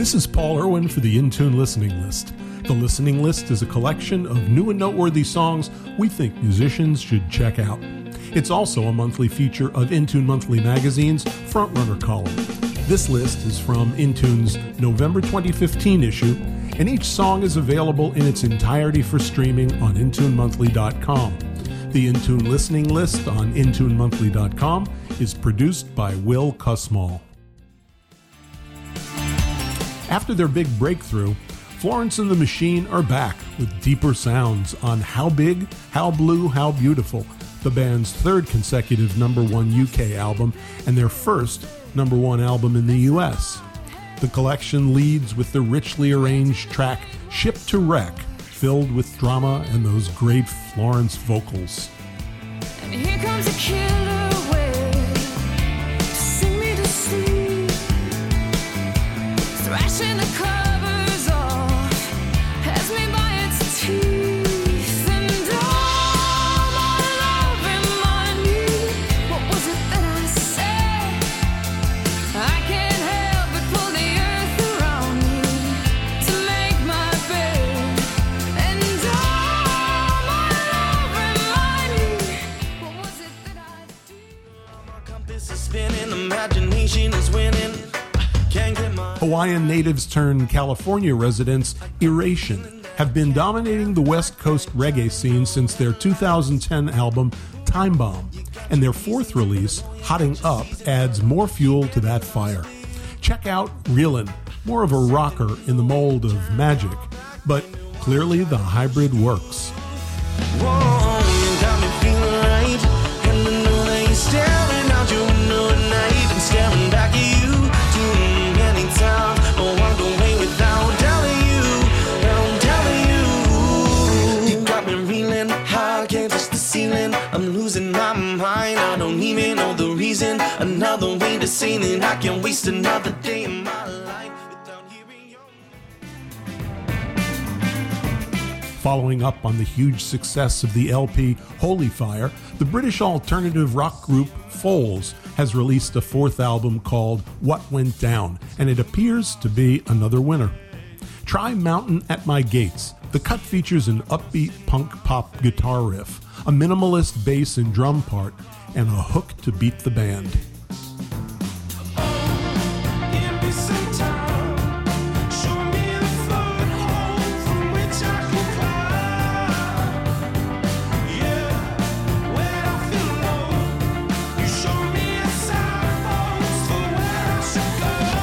This is Paul Irwin for the In-Tune Listening List. The Listening List is a collection of new and noteworthy songs we think musicians should check out. It's also a monthly feature of In-Tune Monthly Magazine's Frontrunner column. This list is from In-Tune's November 2015 issue, and each song is available in its entirety for streaming on InTuneMonthly.com. The In-Tune Listening List on InTuneMonthly.com is produced by Will Kussmaul. After their big breakthrough, Florence and the Machine are back with deeper sounds on How Big, How Blue, How Beautiful, the band's third consecutive #1 UK album and their first #1 album in the US. The collection leads with the richly arranged track Ship to Wreck, filled with drama and those great Florence vocals. And here comes a killer wave to sing me to sleep, thrashing the covers off, has me by its teeth, and all my love and my need. What was it that I said? I can't help but pull the earth around me to make my bed, and all my love and my need. What was it that I did? My compass is spinning, imagination is winning. Can't get my Hawaiian natives turned California residents, Iration, have been dominating the West Coast reggae scene since their 2010 album Time Bomb, and their fourth release, Hotting Up, adds more fuel to that fire. Check out Reelin', more of a rocker in the mold of Magic, but clearly the hybrid works. Whoa, you got me feeling right. And I know that you're staring out your window at night and staring back at you. Doing any time, but walk away without telling you. I'm telling you. You got me reeling high, can't touch the ceiling. I'm losing my mind, I don't even know the reason. Another way to say that I can't waste another day in my life without hearing your. Following up on the huge success of the LP Holy Fire, the British alternative rock group Foals has released a fourth album called What Went Down, and it appears to be another winner. Try Mountain at My Gates. The cut features an upbeat punk pop guitar riff, a minimalist bass and drum part, and a hook to beat the band. Give me some time, show me the foothold from which I can climb. Yeah, when I feel low, you show me a signpost for where I should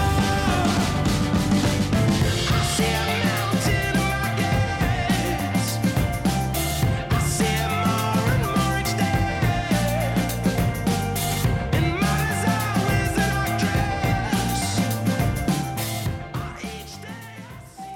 go. I see a mountain in my gaze, I see it more and more each day, and my desire is that I dress. Each day I see.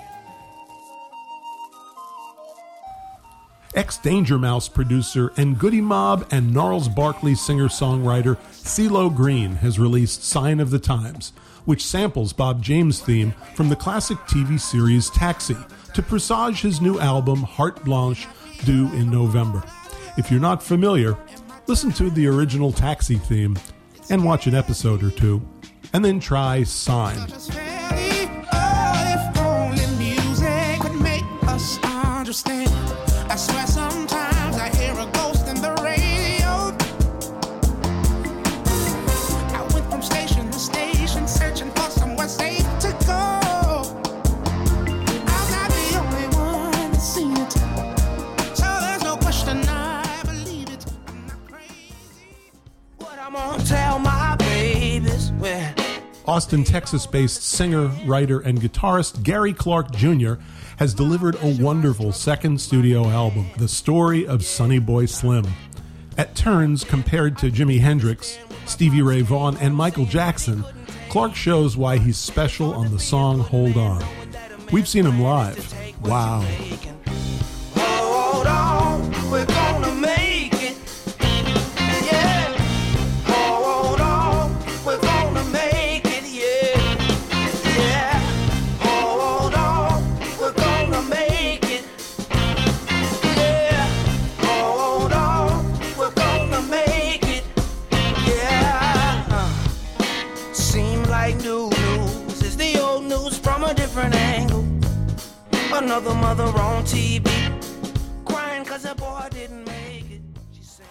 Ex-Danger Mouse producer and Goody Mob and Gnarls Barkley singer-songwriter CeeLo Green has released Sign of the Times, which samples Bob James' theme from the classic TV series Taxi, to presage his new album Heart Blanche, due in November. If you're not familiar, listen to the original Taxi theme and watch an episode or two, and then try Sign. If only music would make us understand. I swear sometimes I hear a ghost in the radio. I went from station to station searching for somewhere safe to go. I'm not the only one that's seen it, so there's no question I believe it. I'm not crazy. What I'm gonna tell my babies when Austin, Texas-based singer, writer, and guitarist Gary Clark Jr. has delivered a wonderful second studio album, The Story of Sonny Boy Slim. At turns compared to Jimi Hendrix, Stevie Ray Vaughan, and Michael Jackson, Clark shows why he's special on the song Hold On. We've seen him live. Wow. hold on, we're gonna make it. Yeah, hold on, we're gonna make it. Yeah, yeah, hold on, we're gonna make it. Yeah, hold on, we're gonna make it. Yeah, seem like new news is the old news from a a different angle. Another mother on TV, crying cause her boy didn't make it. She said.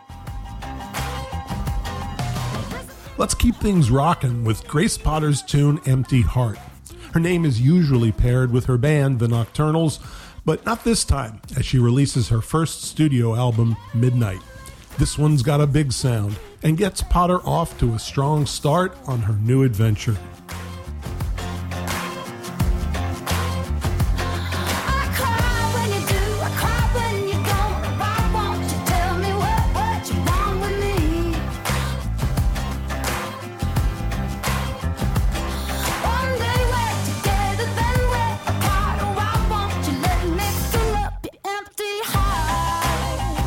Let's keep things rocking with Grace Potter's tune Empty Heart. Her name is usually paired with her band, The Nocturnals, but not this time, as she releases her first studio album, Midnight. This one's got a big sound and gets Potter off to a strong start on her new adventure. I cry when you do, I cry when you don't. Why won't you tell me what you want with me? One day we're together, then we're apart. Oh, why won't you let me fill up your empty heart?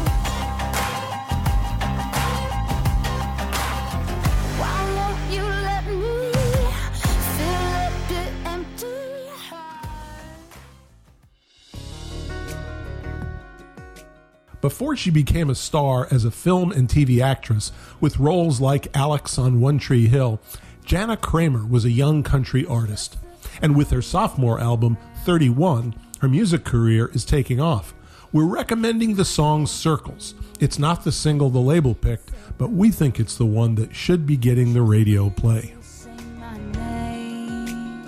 Why won't you let me fill up your empty heart? Before she became a star as a film and TV actress with roles like Alex on One Tree Hill, Jana Kramer was a young country artist. And with her sophomore album, 31, her music career is taking off. We're recommending the song Circles. It's not the single the label picked, but we think it's the one that should be getting the radio play. Say my name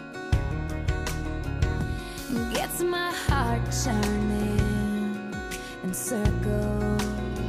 gets my heart turning in circles.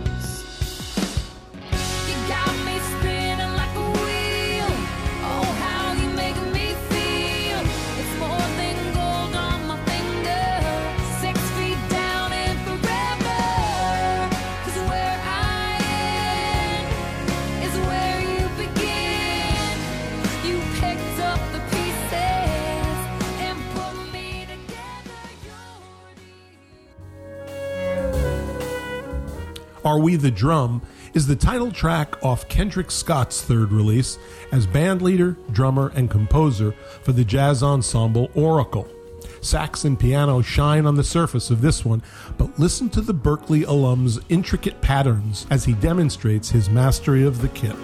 You got me spinning like a wheel. Oh, how you make me feel. It's more than gold on my finger. 6 feet down and forever. 'Cause where I end is where you begin. You picked up the pieces and put me together. Are We the Drum is the title track off Kendrick Scott's third release as bandleader, drummer, and composer for the jazz ensemble Oracle. Sax and piano shine on the surface of this one, but listen to the Berklee alum's intricate patterns as he demonstrates his mastery of the kit.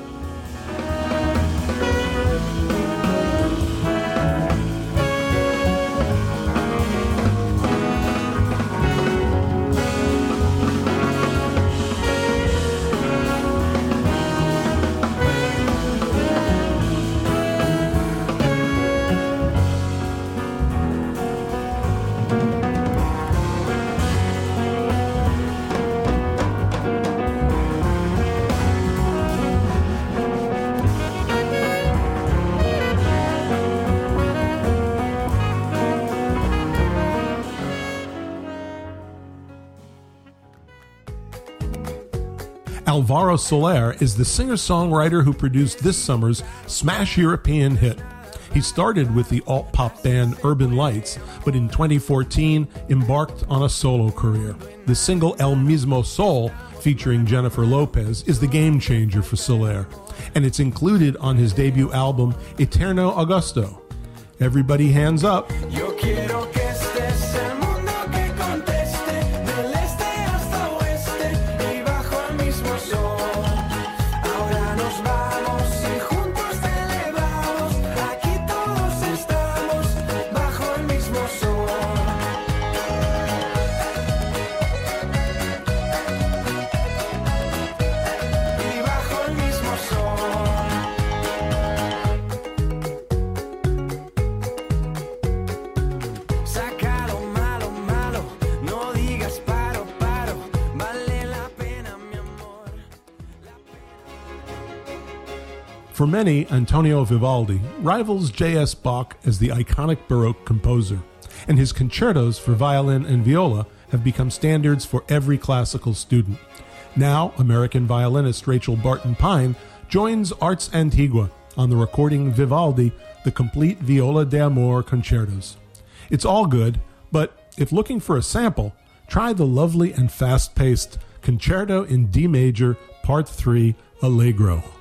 Alvaro Soler is the singer-songwriter who produced this summer's smash European hit. He started with the alt-pop band Urban Lights, but in 2014 embarked on a solo career. The single El Mismo Sol, featuring Jennifer Lopez, is the game changer for Soler, and it's included on his debut album Eterno Agosto. Everybody hands up. Yo quiero que estés el mundo que conteste del este hasta oeste y bajo el mismo sol. Ahora nos vamos y juntos celebramos. Aquí todos estamos bajo el mismo sol. Y bajo el mismo sol. Saca lo malo, malo, no digas paro, paro, vale la pena, mi amor. For many, Antonio Vivaldi rivals J.S. Bach as the iconic Baroque composer, and his concertos for violin and viola have become standards for every classical student. Now, American violinist Rachel Barton Pine joins Arts Antigua on the recording Vivaldi, the complete Viola d'Amore concertos. It's all good, but if looking for a sample, try the lovely and fast-paced Concerto in D Major, Part 3, Allegro.